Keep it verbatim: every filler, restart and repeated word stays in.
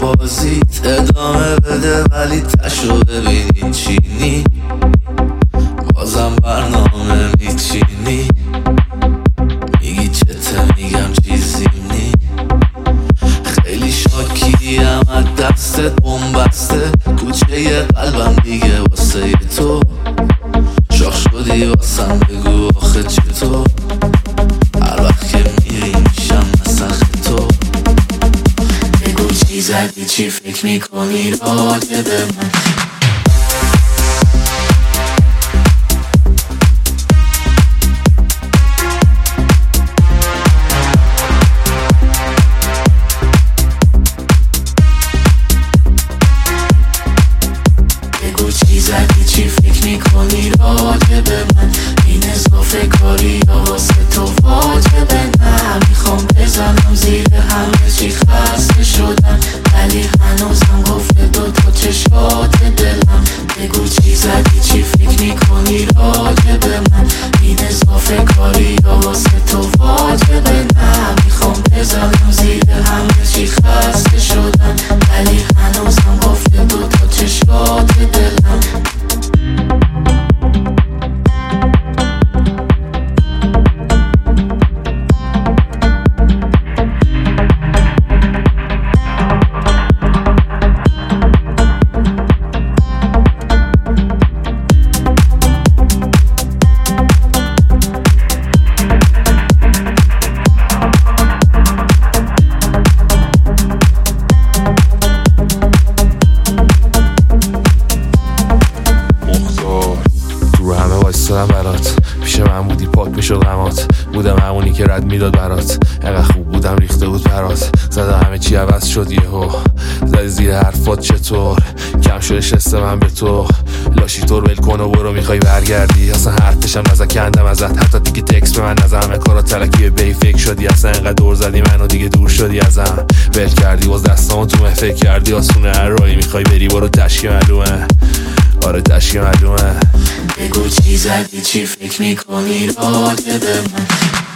بازیت ادامه بده ولی تشو ببینی چینی، بازم برنامه میچینی، میگی چته میگم چیزی نی، خیلی شاکیم از دستت بومبسته، کوچه قلبم دیگه واسه تو شاخ شدی، واسم بگو آخه چطور، هر وقت که میری میشم نسخ تو. بگو چی زدی چی فکر میکنی راجع به من، چی زدی چی فکر میکنی راجع به من، این اضافه کاری یا واسه تو واجبه، نه میخوام بزنم زیر همه چی خسته شدم، ولی هنوزم گفته دو تا چشات دلم. بگو چی زدی چی فکر میکنی راجع به من، این اضافه کاری یا واسه تو واجبه، نه میخوام بزنم زیر همه چی خسته شدم، ولی هنوزم گفته دو تا چشات دلم. برات پیش من بودی پاک میشد غمات، بودم همونی که رد میداد برات، انقدر خوب بودم ریخته بود برات، زدم همه چی عوض شد یهو، زدی زیر حرفات چطور، کم شده شست من به تو، لاشی طور ول کن و برو میخوای برگردی، اصلا حرفشم نزد کندم ازت، حتی دیگه تکس به من نزد، همه کارا تلکی بی فکر شدی، اصلا انقدر دور زدی منو دیگه دور شدی ازم، ول کردی باز دستامو تو مه فکر کردی آسونه، هر راهی میخوای بری برو تشکی معلومه، آره تشکی معلومه. بگو چی زدی چی فکر میکنی راجع به من.